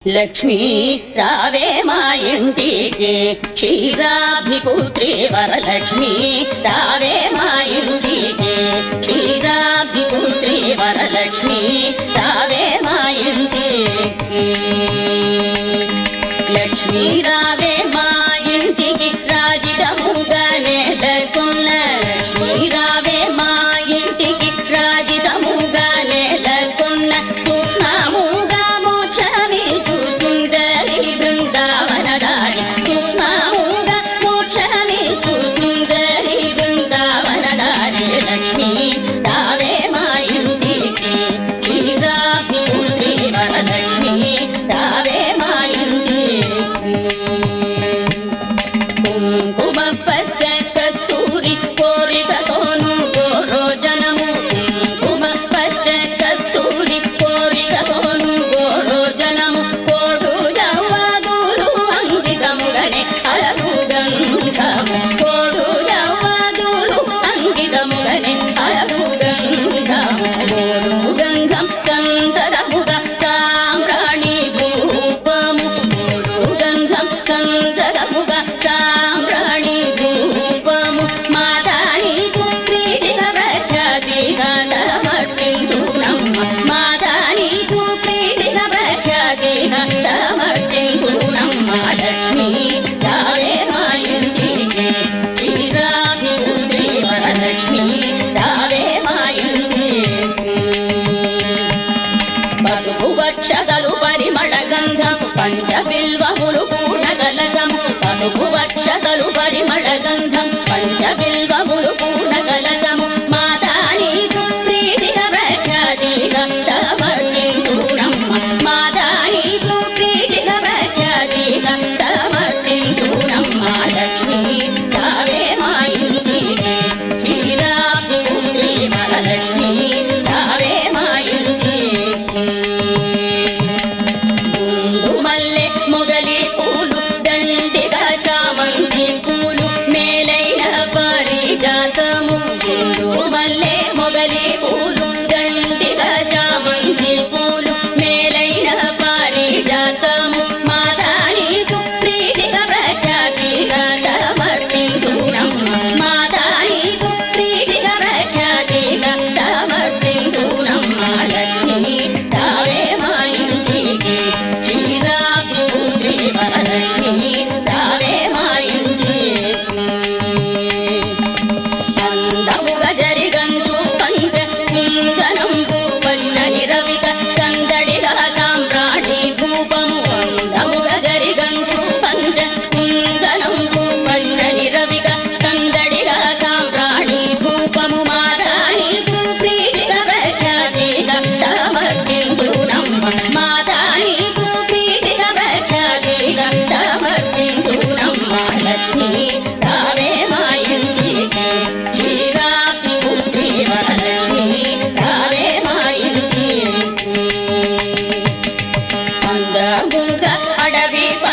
లక్ష్మీ రావే మా ఇంటికి క్షీరాబ్ధిపుత్రి వరలక్ష్మి రావే మా ఇంటికి క్షీరాబ్ధిపుత్రి వరలక్ష్మి రావే మా ఇంటికి లక్ష్మీ రావే మా ఇంటికి రాజితముగా నెలకొన్న లక్ష్మీ రావే మా ఇంటికి రాజితముగా నెలకొన్న సూక్ష్మముగా మోక్షమిచ్చు సుందరి బృందావనదారి సూక్ష్మముగా మోక్షమిచ్చు సుందరి బృందావనదారి లక్ష్మీ రావే మా ఇంటికి క్షీరాబ్ధిపుత్రి వరలక్ష్మి రావే మా ఇంటికి కుంకుమ పచ్చ కస్తూరి కోరికతోను గోరోజనము కుంకుమ పచ్చ కస్తూరి కోరికతోను గోరోజనము కోడు జవ్వాదులు అంకితముగనే అలగు గంధము కోడు జవ్వాదులు అంకితముగనే అలగు గంధము గోడు గంధం సంతరముగా సామ్రాణి భూపము గోడు గంధం సంతరముగా సామ్రాణి భూపము మాదానికి ప్రీతిగా ప్రఖ్యాతిగా సమర్పించునమ్మ మాదానికి ప్రీతిగా ప్రఖ్యాతిగా సమర్పించునమ్మ లక్ష్మీ రావే మా ఇంటికి క్షీరాబ్ధిపుత్రి వరలక్ష్మి రావే మా ఇంటికి పసుపు వక్షతలు పరిమళ గంధము పంచబిల్వములు పూర్ణ కలశము పసుపు వక్షతలు పరిమళ గంధం పంచబిల్వములు పూర్ణ కలశము మాదానికి ప్రీతిగా ప్రఖ్యాతిగా సమర్పించునమ్మ మాదానికి ప్రీతిగా ప్రఖ్యాతిగా సమర్పించునమ్మ లక్ష్మీ రావే మా ఇంటికి క్షీరాబ్ధిపుత్రి వరలక్ష్మి రావే మా ఇంటికి మల్లె మొగలి పూలు దండిగా చామంతి పూలు మేలైన పారిజాతము మల్లె మొగలి పూలు దండిగా చామంతి పూలు మేలైన పారిజాతము మాదానికి ప్రీతిగా ప్రఖ్యాతిగా సమర్పించునమ్మ మాదానికి ప్రీతిగా ప్రఖ్యాతిగా సమర్పించునమ్మ లక్ష్మీ రావే మా ఇంటికి క్షీరాబ్ధిపుత్రి వరలక్ష్మి రావే మా ఇంటికి అందముగా జరిగంచు పంచ కుందనంబు పచ్చని రవిక సందడిగా సాంబ్రాణి ధూపము అందముగా జరిగంచు పంచ కుందనంబు పచ్చని రవిక సందడిగా సాంబ్రాణి ధూపము మాదానికి ప్రీతిగా ప్రఖ్యాతిగా సమర్పించునమ్మ మాదానికి ప్రీతిగా ప్రఖ్యాతిగా సమర్పించునమ్మ లక్ష్మీ రావే మా ఇంటికి క్షీరాబ్ధిపుత్రి వరలక్ష్మి రావే మా ఇంటికి అందముగా అడవి